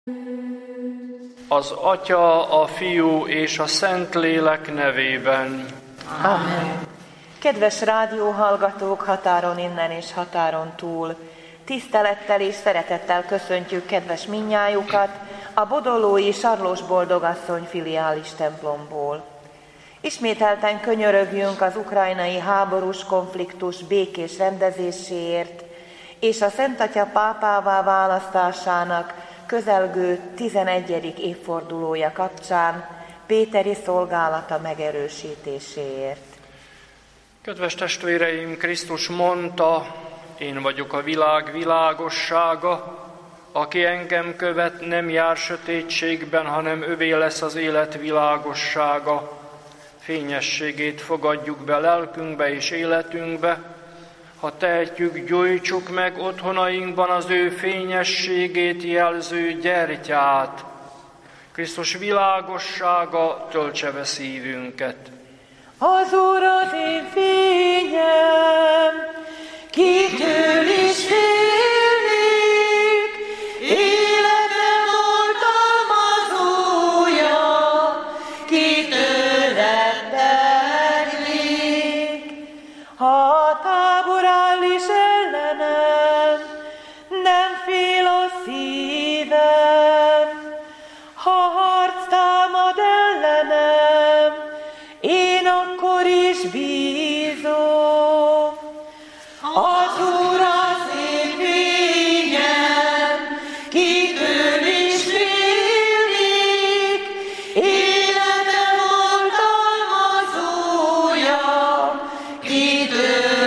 Az Atya, a Fiú és a Szentlélek nevében. Amen. Kedves rádióhallgatók határon innen és határon túl, tisztelettel és szeretettel köszöntjük kedves mindnyájukat a bodolói Sarlós Boldogasszony filiális templomból. Ismételten könyörögjünk az ukrajnai háborús konfliktus békés rendezéséért és a Szent Atya pápává választásának közelgő 11. évfordulója kapcsán péteri szolgálata megerősítéséért. Kedves testvéreim, Krisztus mondta, én vagyok a világ világossága, aki engem követ, nem jár sötétségben, hanem övé lesz az élet világossága. Fényességét fogadjuk be lelkünkbe és életünkbe, ha tehetjük, gyújtsuk meg otthonainkban az ő fényességét jelző gyertyát. Krisztus világossága töltse be szívünket. Az Úr az én fényem, kitől is félnék, életem oltalmazója, kitől rettegnék. Ha a tábor áll is ellenem, nem fél a szívem, ha harc támad ellenem, én akkor is bízom. Az Úr az én fényem, kitől is félnék, életem oltalmazója, kitől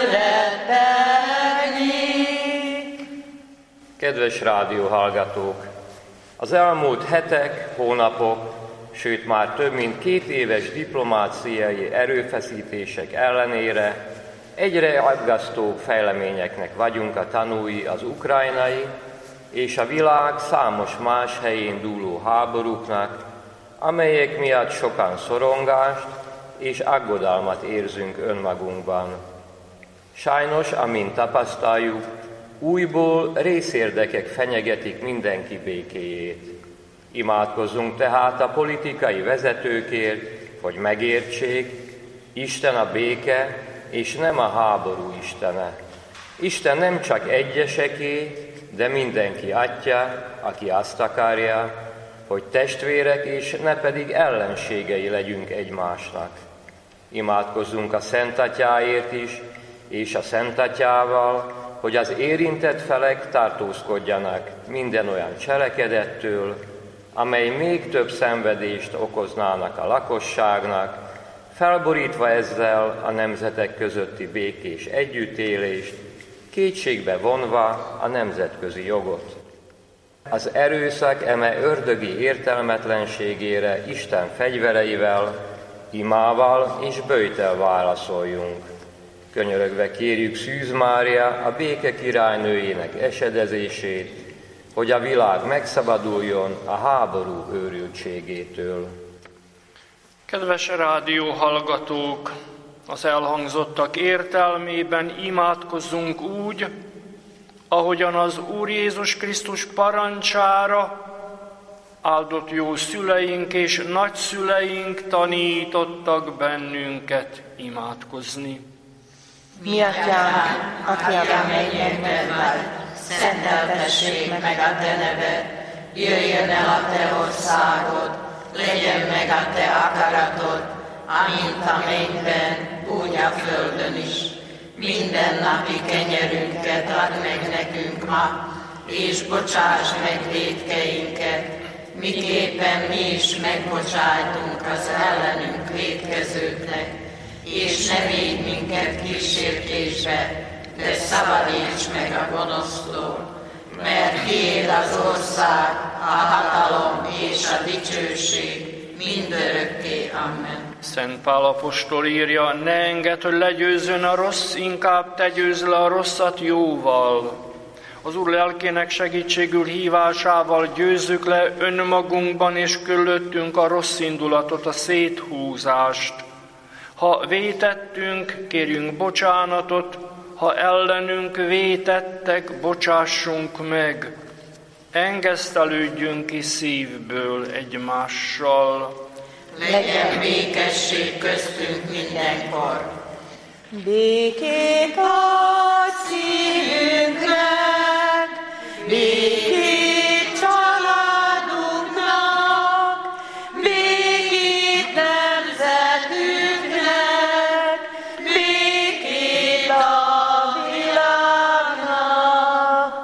rettegnék. Kedves rádióhallgatók! Az elmúlt hetek, hónapok, sőt már több mint 2 éves diplomáciai erőfeszítések ellenére egyre aggasztóbb fejleményeknek vagyunk a tanúi az ukrajnai és a világ számos más helyén dúló háborúknak, amelyek miatt sokan szorongást és aggodalmat érzünk önmagunkban. Sajnos, amint tapasztaljuk, újból részérdekek fenyegetik mindenki békéjét. Imádkozzunk tehát a politikai vezetőkért, hogy megértsék, Isten a béke, és nem a háború istene. Isten nem csak egyeseké, de mindenki Atya, aki azt akarja, hogy testvérek és ne pedig ellenségei legyünk egymásnak. Imádkozzunk a Szent Atyáért is, és a Szent Atyával, hogy az érintett felek tartózkodjanak minden olyan cselekedettől, amely még több szenvedést okoznának a lakosságnak, felborítva ezzel a nemzetek közötti békés együttélést, kétségbe vonva a nemzetközi jogot. Az erőszak eme ördögi értelmetlenségére Isten fegyvereivel, imával és böjttel válaszoljunk. Könyörögve kérjük Szűz Mária, a béke királynőjének esedezését, hogy a világ megszabaduljon a háború őrültségétől. Kedves rádióhallgatók, az elhangzottak értelmében imádkozzunk úgy, ahogyan az Úr Jézus Krisztus parancsára áldott jó szüleink és nagyszüleink tanítottak bennünket imádkozni. Mi atyánk, aki a mennyekben vagy, szenteltessék meg a te neved, jöjjön el a te országod, legyen meg a te akaratod, amint a mennyben, úgy a földön is. Minden napi kenyerünket add meg nekünk ma, és bocsáss meg vétkeinket, miképpen mi is megbocsájtunk az ellenünk vétkezőknek, és ne védj minket kísértésbe, de szabadíts meg a gonosztól, mert tiéd az ország, a hatalom és a dicsőség mindörökké. Amen. Szent Pál apostol írja, ne engedd, hogy legyőzzön a rossz, inkább te győzz le a rosszat jóval. Az Úr lelkének segítségül hívásával győzzük le önmagunkban és körülöttünk a rossz indulatot, a széthúzást. Ha vétettünk, kérjünk bocsánatot, ha ellenünk vétettek, bocsássunk meg. engesztelődjünk ki szívből egymással. Legyen békesség köztünk mindenkor. Békét adj szívünknek, békét családunknak, békét nemzetünknek, békét a világnak.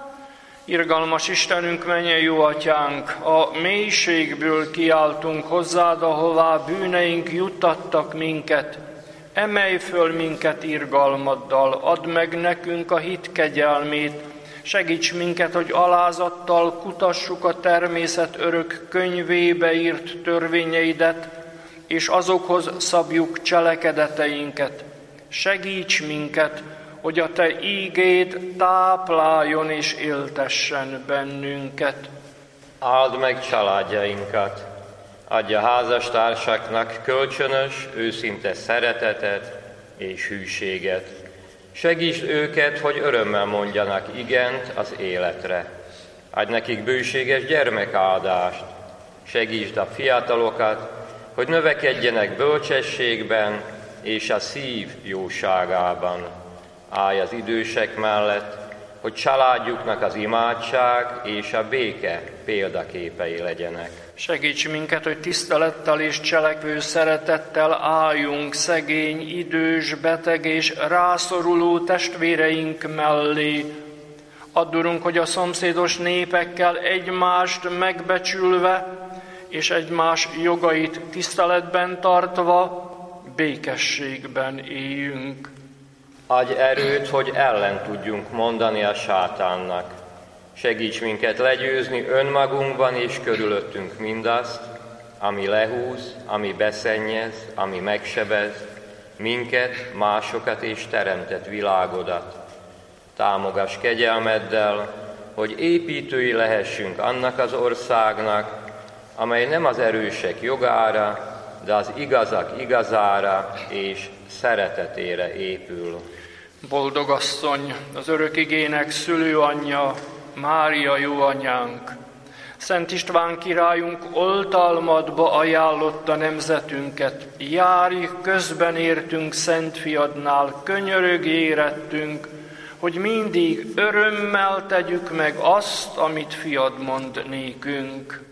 Irgalmas Istenünk, mennyei jó atyánk, a mélységből kiáltunk hozzád, ahová bűneink juttattak minket. Emelj föl minket irgalmaddal, add meg nekünk a hit kegyelmét, segíts minket, hogy alázattal kutassuk a természet örök könyvébe írt törvényeidet, és azokhoz szabjuk cselekedeteinket. Segíts minket, hogy a Te ígéd tápláljon és éltessen bennünket. Áld meg családjainkat, adj a házastársaknak kölcsönös, őszinte szeretetet és hűséget. Segítsd őket, hogy örömmel mondjanak igent az életre. Adj nekik bőséges gyermekáldást. Segítsd a fiatalokat, hogy növekedjenek bölcsességben és a szív jóságában. Állj az idősek mellett, hogy családjuknak az imádság és a béke példaképei legyenek. Segíts minket, hogy tisztelettel és cselekvő szeretettel álljunk szegény, idős, beteg és rászoruló testvéreink mellé. Add, Urunk, hogy a szomszédos népekkel egymást megbecsülve és egymás jogait tiszteletben tartva békességben éljünk. Adj erőt, hogy ellen tudjunk mondani a sátánnak. Segíts minket legyőzni önmagunkban és körülöttünk mindazt, ami lehúz, ami beszennyez, ami megsebez, minket, másokat és teremtett világodat. Támogass kegyelmeddel, hogy építői lehessünk annak az országnak, amely nem az erősek jogára, de az igazak igazára és szeretetére épül. Boldog asszony, az örökigének szülőanyja, Mária jó anyánk, Szent István királyunk oltalmadba ajánlotta nemzetünket, járj közben értünk Szent Fiadnál, könyörög érettünk, hogy mindig örömmel tegyük meg azt, amit Fiad mond nékünk.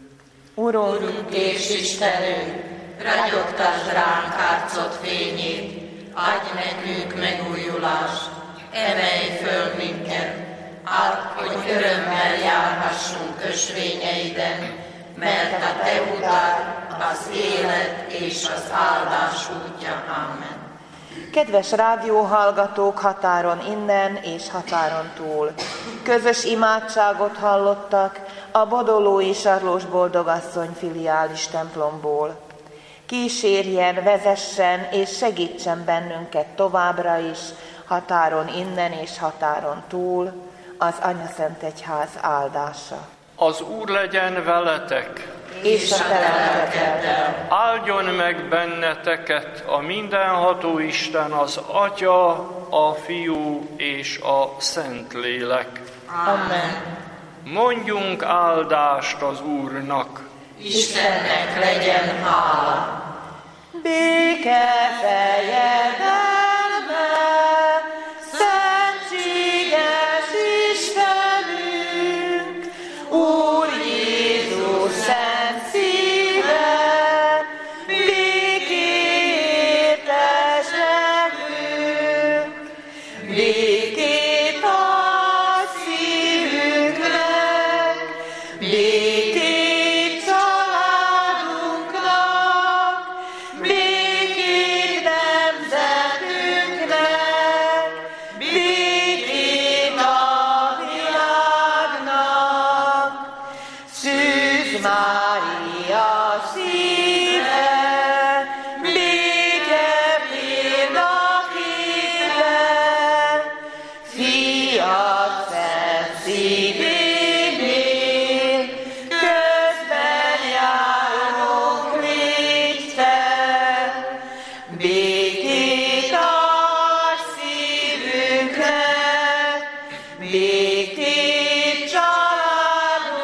Urunk és Istenünk, ragyogtasd ránk árcod fényét, adj nekünk megújulást, emelj föl minket, add, hogy örömmel járhassunk ösvényeiden, mert a Te utad az élet és az áldás útja. Amen. Kedves rádióhallgatók határon innen és határon túl, közös imádságot hallottak a Bodolói Sarlós Boldogasszony filiális templomból. Kísérjen, vezessen és segítsen bennünket továbbra is, határon innen és határon túl, az Anyaszentegyház áldása. Az Úr legyen veletek, És a te lelkeddel. áldjon meg benneteket a mindenható Isten, az Atya, a Fiú és a Szentlélek. Amen. Mondjunk áldást az Úrnak. Istennek legyen hála. Béke fejedelme, szentséges Istenünk, Úr Jézus szent szíve, békét eselünk, békét adj szívünknek, békét családunknak, békét nemzetünknek, békét a világnak. Szűz Mária szíve, béke példaképe, Fiad szent szívénél, közben járunk, légy fel, békét adj szívünknek, békét családunknak,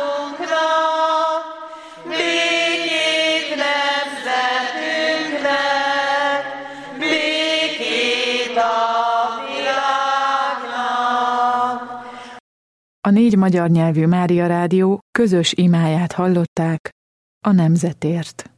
A 4 magyar nyelvű Mária Rádió közös imáját hallották a nemzetért.